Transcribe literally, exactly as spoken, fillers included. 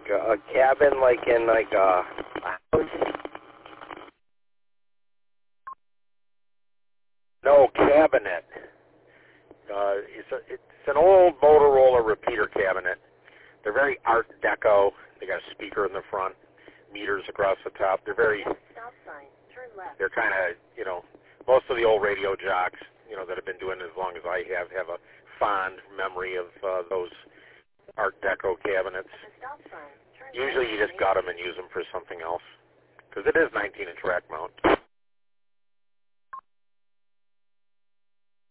a, a cabin, like in like a house? No, cabinet. Uh, it's, a, it's an old Motorola repeater cabinet. They're very Art Deco. They got a speaker in the front, meters across the top. They're very, Stop sign. Turn left. they're kind of, you know, most of the old radio jocks, you know, that have been doing it as long as I have, have a fond memory of uh, those Art Deco cabinets. Stop sign. Turn Usually you just gut them and use them for something else, because it is nineteen inch rack mount.